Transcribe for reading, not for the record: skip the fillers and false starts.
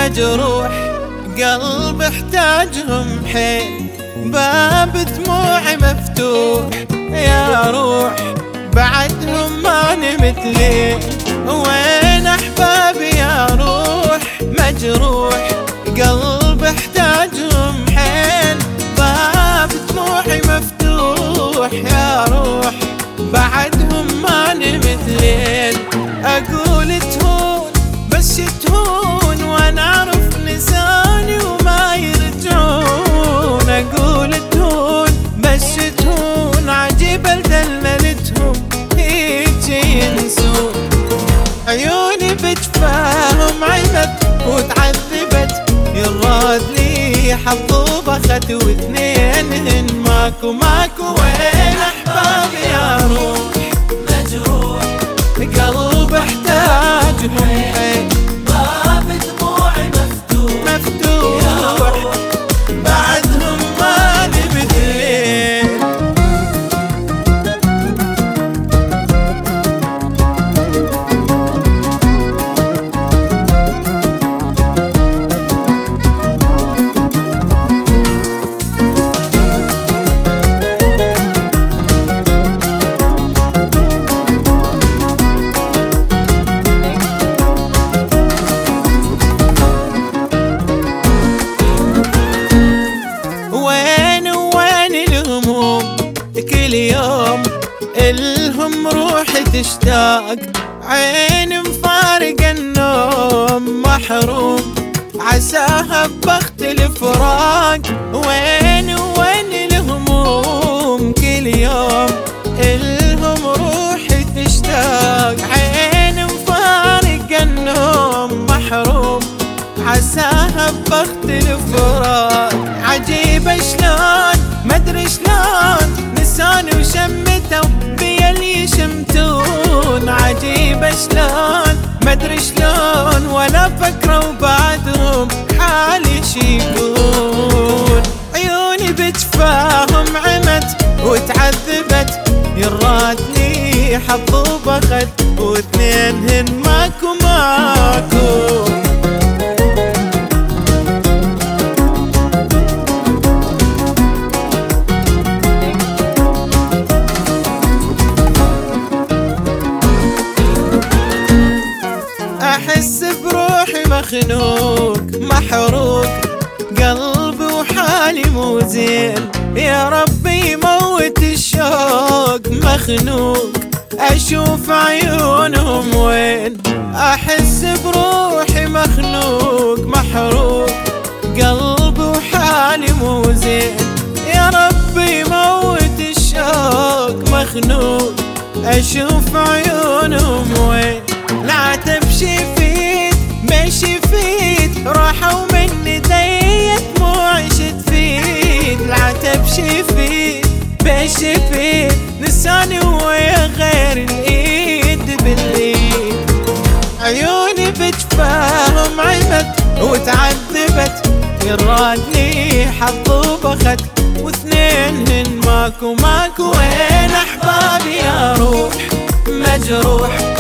مجروح، قلب احتاجهم حيل، باب دموعي مفتوح يا روح، بعدهم ما نمت ليل. وين احبابي يا روح مجروح، قلب احتاجهم حيل، باب دموعي مفتوح يا روح، بعدهم ما نمت ليل. اقول تهون بس تهون وانا اعرف نساني وما يرجعون، اقول تهون بس تهون، عجيب لدللتهم هيجي ينسون. عيوني بتفاهم عمت وتعذبت، يراد لي حظ وبخت واثنين ماكو ماكو. وين احبابي يا روح مجروح، قلب احتاجهم حيل، باب دموعي مفتوح بعدهم ما نمت ليل. كل يوم الهم روحي تشتاق، عين مفارق النوم محروم، عساها ببخت الفراق. وين الهموم كل يوم الهم روحي تشتاق، عين مفارق النوم محروم، عساها ببخت الفراق. عجيبة شلون مدري شلون نساني وشمتوا بيل يشمتون، عجيبة شلون مدري شلون ولا فكروا بعدهم حالي شيكون. عيوني بتفاهم عمت وتعذبت، يراد لي حظ وبخت واثنين ماكو ماكو. أحس بروحي مخنوق محروق، قلبي وحالي مو زين، يا ربي موت الشوق مخنوق، أشوف عيونهم وين. أحس بروحي مخنوق محروق، قلبي وحالي مو زين، يا ربي موت الشوق مخنوق، أشوف عيونهم وين. لا تمشي فيت مشي فيت، راحوا مني دي دموعي شتفيت. لا تمشي فيت مشي فيت، نساني ويا غير الايد بالايد. عيوني بتفاهم عمت وتعذبت، يراد لي حظ وبخت واثنين ماكو ماكو. وين احبابي يا روح مجروح،